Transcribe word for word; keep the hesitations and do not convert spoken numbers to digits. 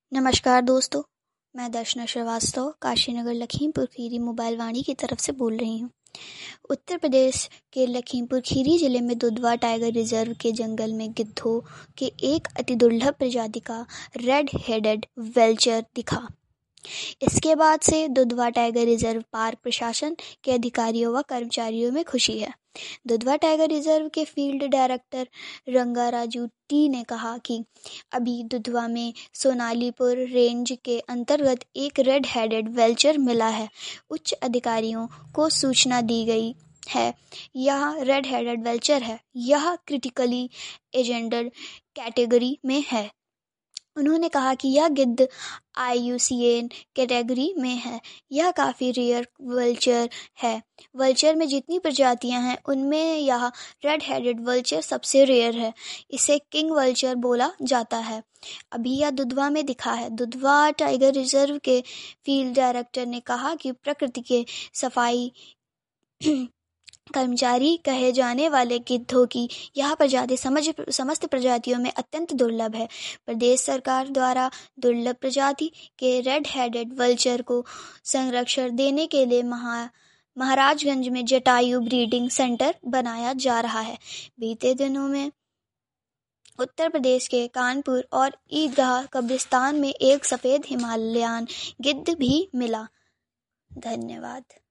नमस्कार दोस्तों, मैं दर्शना श्रीवास्तव काशीनगर लखीमपुर खीरी मोबाइल वाणी की तरफ से बोल रही हूँ। उत्तर प्रदेश के लखीमपुर खीरी जिले में दुधवा टाइगर रिजर्व के जंगल में गिद्धों के एक अति दुर्लभ प्रजाति का रेड हेडेड वेल्चर दिखा। इसके बाद से दुधवा टाइगर रिजर्व पार्क प्रशासन के अधिकारियों व कर्मचारियों में खुशी है। दुधवा टाइगर रिजर्व के फील्ड डायरेक्टर रंगाराजू टी ने कहा कि अभी दुधवा में सोनालीपुर रेंज के अंतर्गत एक रेड हेडेड वेल्चर मिला है। उच्च अधिकारियों को सूचना दी गई है। यह रेड हेडेड वेल्चर है। यह क्रिटिकली एंडेंजर्ड कैटेगरी में है। उन्होंने कहा कि यह गिद्ध I U C N category में है। यह काफ़ी रेयर वल्चर है। वल्चर में जितनी प्रजातियां हैं उनमें यह रेड हेडेड वल्चर सबसे रेयर है। इसे किंग वल्चर बोला जाता है। अभी यह दुधवा में दिखा है। दुधवा टाइगर रिजर्व के फील्ड डायरेक्टर ने कहा कि प्रकृति के सफाई कर्मचारी कहे जाने वाले गिद्धों की यह प्रजाति समझ समस्त प्रजातियों में अत्यंत दुर्लभ है। प्रदेश सरकार द्वारा दुर्लभ प्रजाति के रेड हेडेड वल्चर को संरक्षण देने के लिए महा महाराजगंज में जटायु ब्रीडिंग सेंटर बनाया जा रहा है। बीते दिनों में उत्तर प्रदेश के कानपुर और ईदगाह कब्रिस्तान में एक सफ़ेद हिमालयन गिद्ध भी मिला। धन्यवाद।